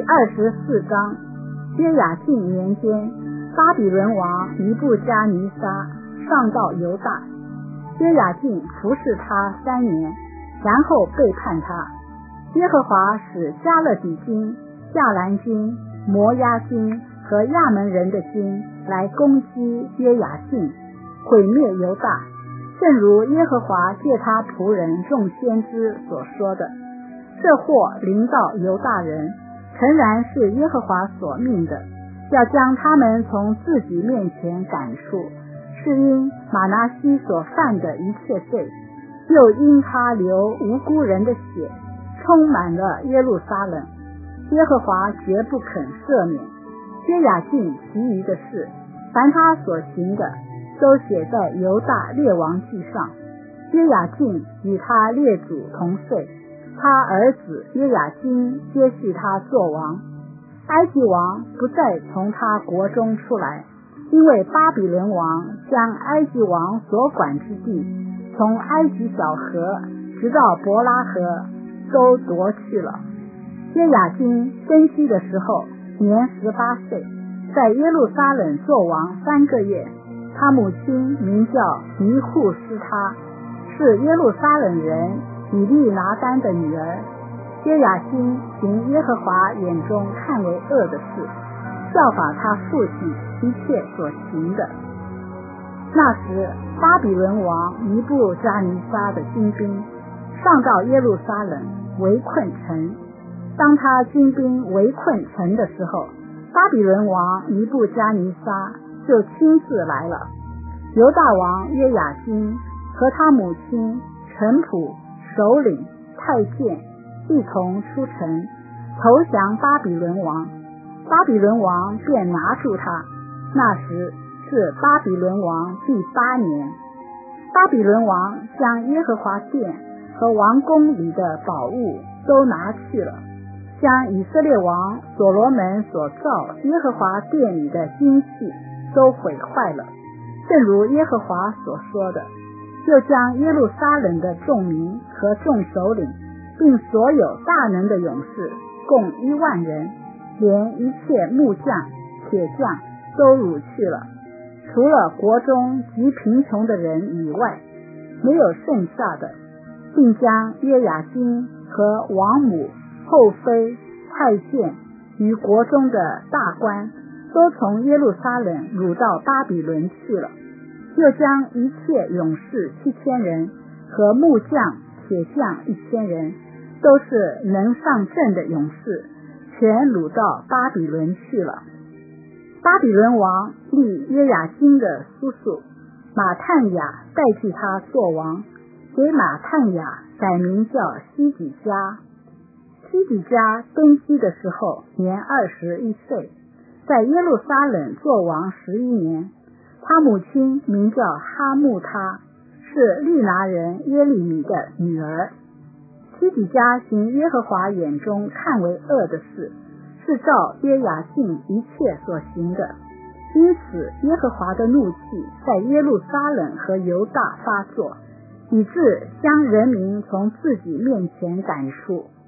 24章。约雅敬年间，巴比伦王尼布加尼撒上到犹大，约雅敬服侍他3年，然后背叛他。耶和华使加勒底军、亚兰军、摩押军和亚门人的军来攻击约雅敬，毁灭犹大，正如耶和华借他仆人众先知所说的。这祸临到犹大人，诚然是耶和华所命的，要将他们从自己面前赶出，是因玛拿西所犯的一切罪，又因他流无辜人的血，充满了耶路撒冷。耶和华绝不肯赦免约雅敬其余的事，凡他所行的，都写在犹大列王记上。约雅敬与他列祖同岁，他儿子约雅斤接续他作王。埃及王不再从他国中出来，因为巴比伦王将埃及王所管之地，从埃及小河直到伯拉河都夺去了。约雅斤登基的时候年18岁，在耶路撒冷作王3个月。他母亲名叫尼户斯他，是耶路撒冷人以利拿单的女儿。约雅斤行耶和华眼中看为恶的事，效法他父亲一切所行的。那时巴比伦王尼布加尼撒的军兵上到耶路撒冷围困城。当他军兵围困城的时候，巴比伦王尼布加尼撒就亲自来了。犹大王约雅斤和他母亲、臣仆、首领、太监一同出城投降巴比伦王。巴比伦王便拿住他。那时是巴比伦王第8年。巴比伦王将耶和华殿和王宫里的宝物都拿去了，将以色列王所罗门所造耶和华殿里的金器都毁坏了，正如耶和华所说的。又将耶路撒冷的众民和众首领，并所有大能的勇士，共1万人，连一切木匠、铁匠都掳去了，除了国中极贫穷的人以外，没有剩下的，并将约雅斤和王母、后妃、太监与国中的大官都从耶路撒冷掳到巴比伦去了。又将一切勇士7000人和木匠、铁匠1000人，都是能上阵的勇士，全掳到巴比伦去了。巴比伦王立约雅斤的叔叔马探雅代替他做王，给马探雅改名叫西底家。西底家登基的时候年21岁，在耶路撒冷做王11年。他母亲名叫哈木他，是利拿人耶利米的女儿。西底家行耶和华眼中看为恶的事，是照约雅敬一切所行的。因此耶和华的怒气在耶路撒冷和犹大发作，以致将人民从自己面前赶出。